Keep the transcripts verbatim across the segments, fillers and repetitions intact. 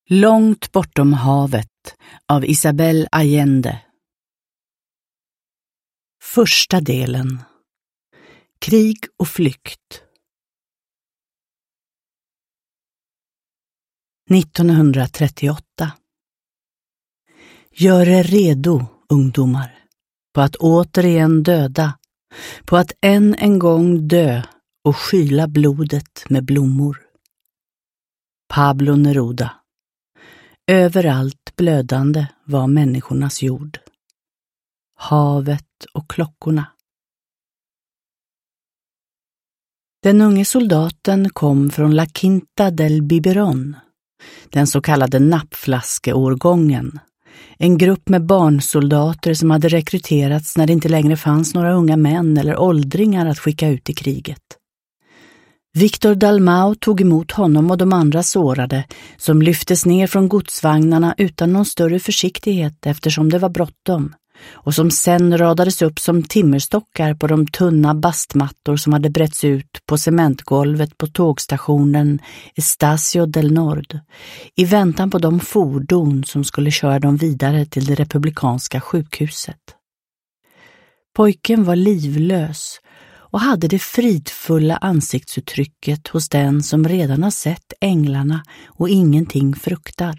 Långt bortom havet av Isabel Allende. Första delen. Krig och flykt. nittonhundratrettioåtta. Gör er redo, ungdomar, på att återigen döda, på att än en gång dö och skyla blodet med blommor. Pablo Neruda. Överallt blödande var människornas jord. Havet och klockorna. Den unge soldaten kom från La Quinta del Biberon, den så kallade nappflaskeårgången, en grupp med barnsoldater som hade rekryterats när det inte längre fanns några unga män eller åldringar att skicka ut i kriget. Victor Dalmau tog emot honom och de andra sårade som lyftes ner från godsvagnarna utan någon större försiktighet eftersom det var bråttom och som sen radades upp som timmerstockar på de tunna bastmattor som hade bretts ut på cementgolvet på tågstationen Estacio del Nord i väntan på de fordon som skulle köra dem vidare till det republikanska sjukhuset. Pojken var livlös och hade det fridfulla ansiktsuttrycket hos den som redan har sett änglarna och ingenting fruktar.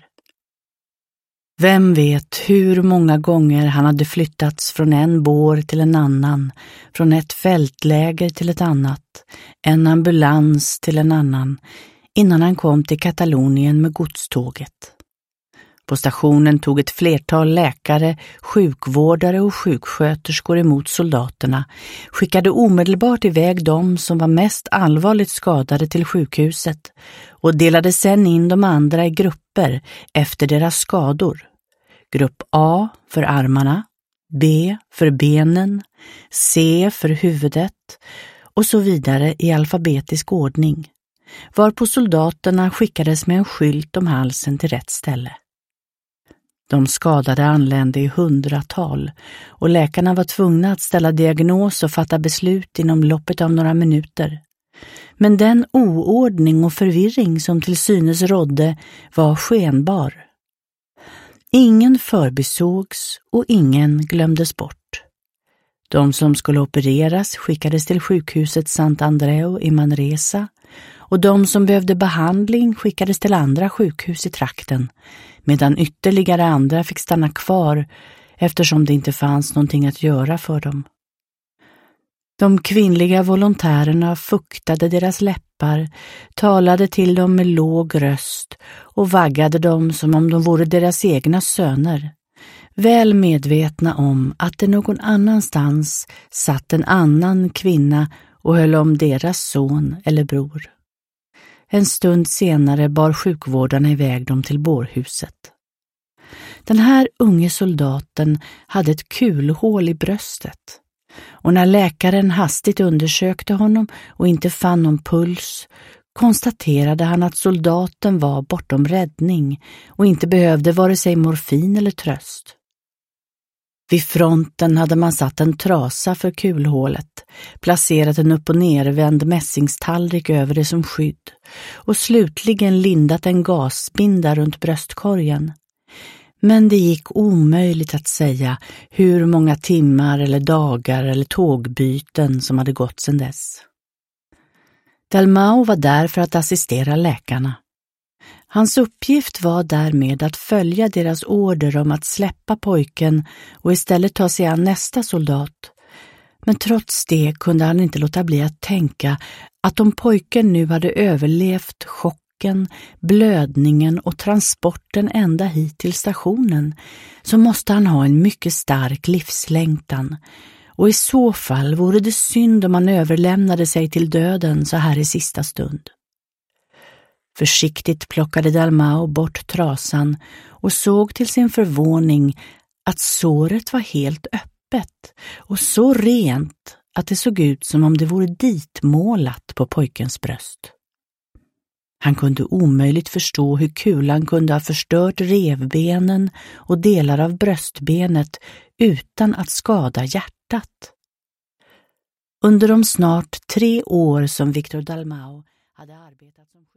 Vem vet hur många gånger han hade flyttats från en bår till en annan, från ett fältläger till ett annat, en ambulans till en annan, innan han kom till Katalonien med godståget. På stationen tog ett flertal läkare, sjukvårdare och sjuksköterskor emot soldaterna, skickade omedelbart iväg dem som var mest allvarligt skadade till sjukhuset och delade sedan in de andra i grupper efter deras skador. Grupp A för armarna, B för benen, C för huvudet och så vidare i alfabetisk ordning, varpå soldaterna skickades med en skylt om halsen till rätt ställe. De skadade anlände i hundratal och läkarna var tvungna att ställa diagnos och fatta beslut inom loppet av några minuter. Men den oordning och förvirring som till synes rådde var skenbar. Ingen förbisågs och ingen glömdes bort. De som skulle opereras skickades till sjukhuset Sant Andreu i Manresa och de som behövde behandling skickades till andra sjukhus i trakten, medan ytterligare andra fick stanna kvar eftersom det inte fanns någonting att göra för dem. De kvinnliga volontärerna fuktade deras läppar, talade till dem med låg röst och vaggade dem som om de vore deras egna söner, väl medvetna om att det någon annanstans satt en annan kvinna och höll om deras son eller bror. En stund senare bar sjukvårdarna iväg dem till bårhuset. Den här unge soldaten hade ett kulhål i bröstet, och när läkaren hastigt undersökte honom och inte fann någon puls konstaterade han att soldaten var bortom räddning och inte behövde vare sig morfin eller tröst. Vid fronten hade man satt en trasa för kulhålet, placerat en upp- och nervänd mässingstallrik över det som skydd och slutligen lindat en gasbinda runt bröstkorgen. Men det gick omöjligt att säga hur många timmar eller dagar eller tågbyten som hade gått sedan dess. Dalmau var där för att assistera läkarna. Hans uppgift var därmed att följa deras order om att släppa pojken och istället ta sig an nästa soldat. Men trots det kunde han inte låta bli att tänka att om pojken nu hade överlevt chocken, blödningen och transporten ända hit till stationen så måste han ha en mycket stark livslängtan. Och i så fall vore det synd om han överlämnade sig till döden så här i sista stund. Försiktigt plockade Dalmau bort trasan och såg till sin förvåning att såret var helt öppet och så rent att det såg ut som om det vore ditmålat på pojkens bröst. Han kunde omöjligt förstå hur kulan kunde ha förstört revbenen och delar av bröstbenet utan att skada hjärtat. Under de snart tre år som Victor Dalmau hade arbetat som